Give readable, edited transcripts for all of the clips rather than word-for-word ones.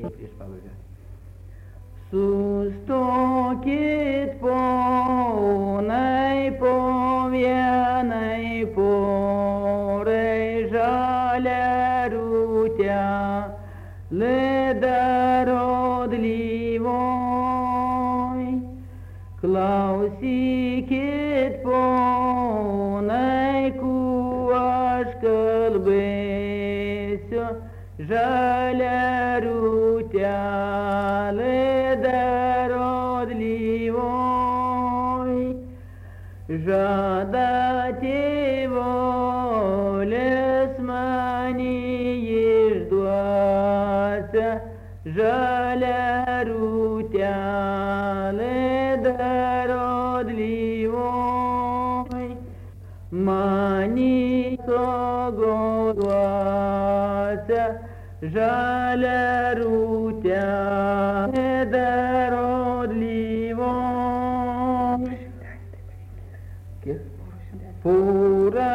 Prieš pabaigą. Sustokit ponai po vienai porai žalia rūtę, ledarod lyvoj. Klausykit ponai, kuo aš kalbėsiu, žalia rūtę, ledarod lyvoj. Žada tėvolės mani išduosia, žalia rūtę, ledarod lyvoj. Mani sogoduosia, žalia rūtę, ledarod lyvoj. Pūra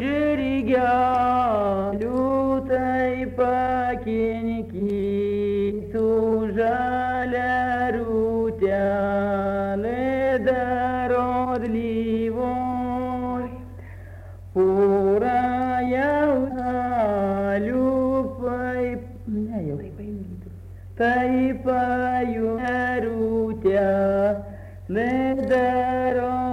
žirgelių tai pakinkytų, žalia rūtę, ledarod lyvoj. Pūra jaunalių tai pajų rūtę, ledarod